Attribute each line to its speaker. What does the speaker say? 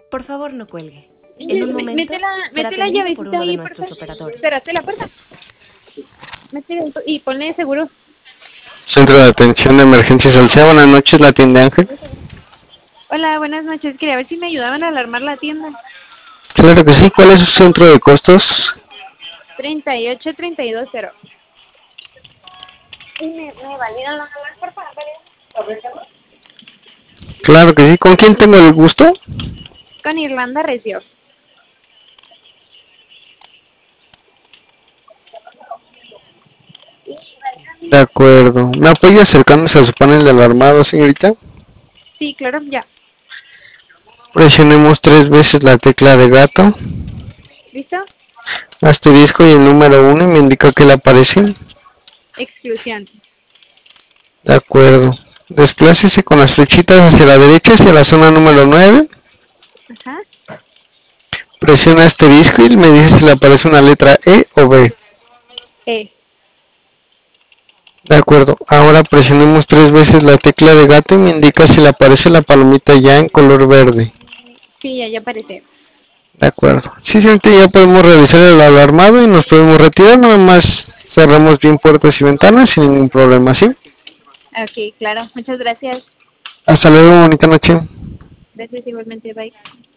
Speaker 1: Por favor, no cuelgue. En un momento
Speaker 2: Mete
Speaker 1: será
Speaker 2: la
Speaker 1: atendido por
Speaker 2: llavecita
Speaker 1: uno de
Speaker 2: ahí,
Speaker 1: nuestros
Speaker 2: porfa.
Speaker 1: operadores.
Speaker 2: Cerraste la puerta. Mete y ponle seguro.
Speaker 3: Centro de Atención de Emergencias Alcea, buenas noches, la atiende Ángel.
Speaker 2: Hola, buenas noches. Quería ver si me ayudaban a alarmar la tienda.
Speaker 3: Claro que sí, ¿cuál es su centro de costos?
Speaker 2: 38320. ¿Y me validan los números, por favor?
Speaker 3: Claro que sí, ¿con quién tengo el gusto?
Speaker 2: Con Irlanda Recio.
Speaker 3: De acuerdo, ¿me apoya acercándose a su panel de alarmado, señorita?
Speaker 2: Sí, claro, ya.
Speaker 3: Presionemos 3 veces la tecla de gato,
Speaker 2: ¿Listo?
Speaker 3: asterisco y el número 1 y me indica que le aparece.
Speaker 2: Exclusión.
Speaker 3: De acuerdo, desplácese con las flechitas hacia la derecha, hacia la zona número 9.
Speaker 2: Ajá.
Speaker 3: Presiona asterisco y me dice si le aparece una letra E o B.
Speaker 2: E.
Speaker 3: De acuerdo, ahora presionemos 3 veces la tecla de gato y me indica si le aparece la palomita ya en color verde.
Speaker 2: Sí, ya aparece.
Speaker 3: De acuerdo. Sí, señorita, ya podemos realizar el alarmado y nos podemos retirar, nada más cerramos bien puertas y ventanas sin ningún problema, ¿sí?
Speaker 2: Ok, claro. Muchas gracias.
Speaker 3: Hasta luego, bonita noche.
Speaker 2: Gracias igualmente. Bye.